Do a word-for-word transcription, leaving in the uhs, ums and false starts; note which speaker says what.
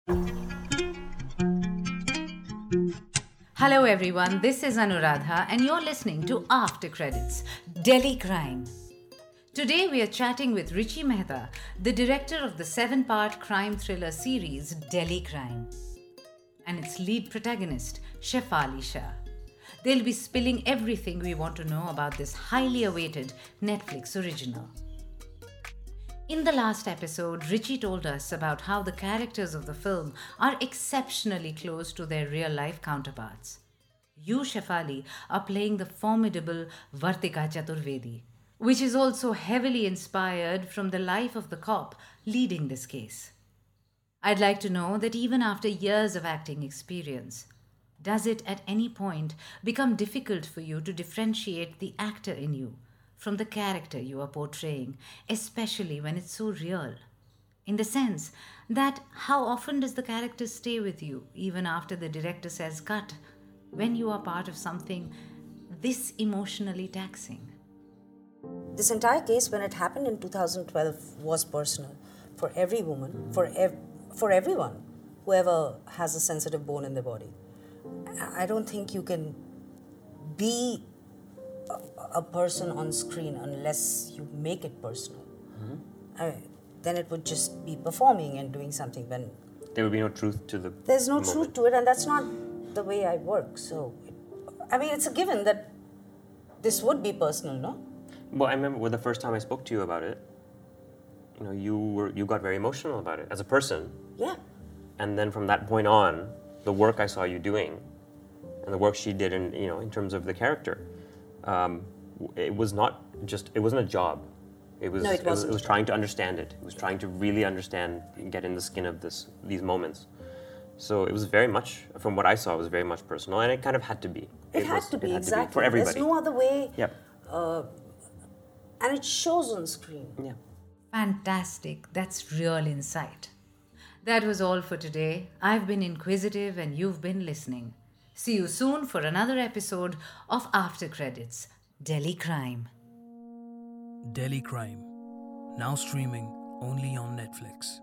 Speaker 1: Hello everyone, this is Anuradha and you're listening to After Credits, Delhi Crime. Today we are chatting with Richie Mehta, the director of the seven-part crime thriller series Delhi Crime, and its lead protagonist, Shefali Shah. They'll be spilling everything we want to know about this highly awaited Netflix original. In the last episode, Richie told us about how the characters of the film are exceptionally close to their real-life counterparts. You, Shefali, are playing the formidable Vartika Chaturvedi, which is also heavily inspired from the life of the cop leading this case. I'd like to know that even after years of acting experience, does it at any point become difficult for you to differentiate the actor in you from the character you are portraying, especially when it's so real? In the sense that how often does the character stay with you even after the director says cut, when you are part of something this emotionally taxing?
Speaker 2: This entire case, when it happened in two thousand twelve, was personal for every woman, for ev- for everyone, whoever has a sensitive bone in their body. I don't think you can be a, a person on screen unless you make it personal. Mm-hmm. I mean, then it would just be performing and doing something. When
Speaker 3: there would be no truth to the
Speaker 2: there's no
Speaker 3: moment.
Speaker 2: truth to it, and that's not the way I work. So, I mean, it's a given that this would be personal, no?
Speaker 3: Well, I remember well, the first time I spoke to you about it, you know, you were you got very emotional about it as a person.
Speaker 2: Yeah.
Speaker 3: And then from that point on, the work I saw you doing, and the work she did, in you know, in terms of the character, um, it was not just it wasn't a job. It was,
Speaker 2: no, it,
Speaker 3: it was
Speaker 2: wasn't.
Speaker 3: it was trying to understand it. It was trying to really understand and get in the skin of this these moments. So it was very much, from what I saw, it was very much personal, and it kind of had to be.
Speaker 2: It,
Speaker 3: it
Speaker 2: had
Speaker 3: was,
Speaker 2: to be
Speaker 3: it had
Speaker 2: exactly
Speaker 3: to be for everybody.
Speaker 2: There's no other way.
Speaker 3: Yep.
Speaker 2: Uh, and it shows on screen.
Speaker 3: Yeah.
Speaker 1: Fantastic. That's real insight. That was all for today. I've been inquisitive and you've been listening. See you soon for another episode of After Credits, Delhi Crime.
Speaker 4: Delhi Crime, now streaming only on Netflix.